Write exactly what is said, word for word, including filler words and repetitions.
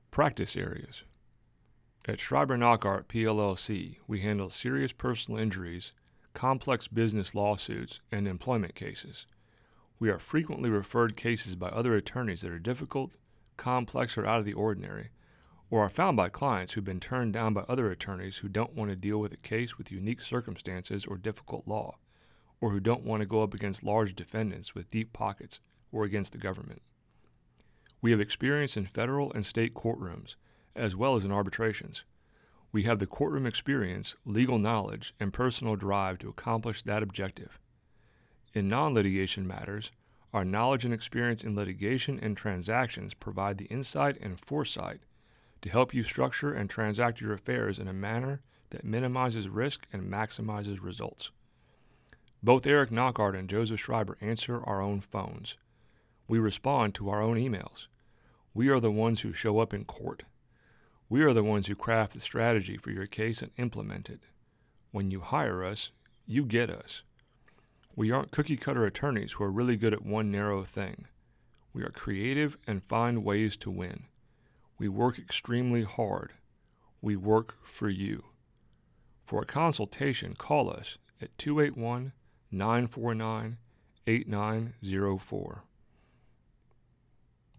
Practice areas. At Schreiber Knockhart P L L C, we handle serious personal injuries, complex business lawsuits, and employment cases. We are frequently referred cases by other attorneys that are difficult, complex, or out of the ordinary, or are found by clients who've been turned down by other attorneys who don't want to deal with a case with unique circumstances or difficult law, or who don't want to go up against large defendants with deep pockets or against the government. We have experience in federal and state courtrooms, as well as in arbitrations. We have the courtroom experience, legal knowledge, and personal drive to accomplish that objective. In non-litigation matters, our knowledge and experience in litigation and transactions provide the insight and foresight to help you structure and transact your affairs in a manner that minimizes risk and maximizes results. Both Eric Knockhart and Joseph Schreiber answer our own phones. We respond to our own emails. We are the ones who show up in court. We are the ones who craft the strategy for your case and implement it. When you hire us, you get us. We aren't cookie-cutter attorneys who are really good at one narrow thing. We are creative and find ways to win. We work extremely hard. We work for you. For a consultation, call us at two eight one, nine four nine, eight nine zero four.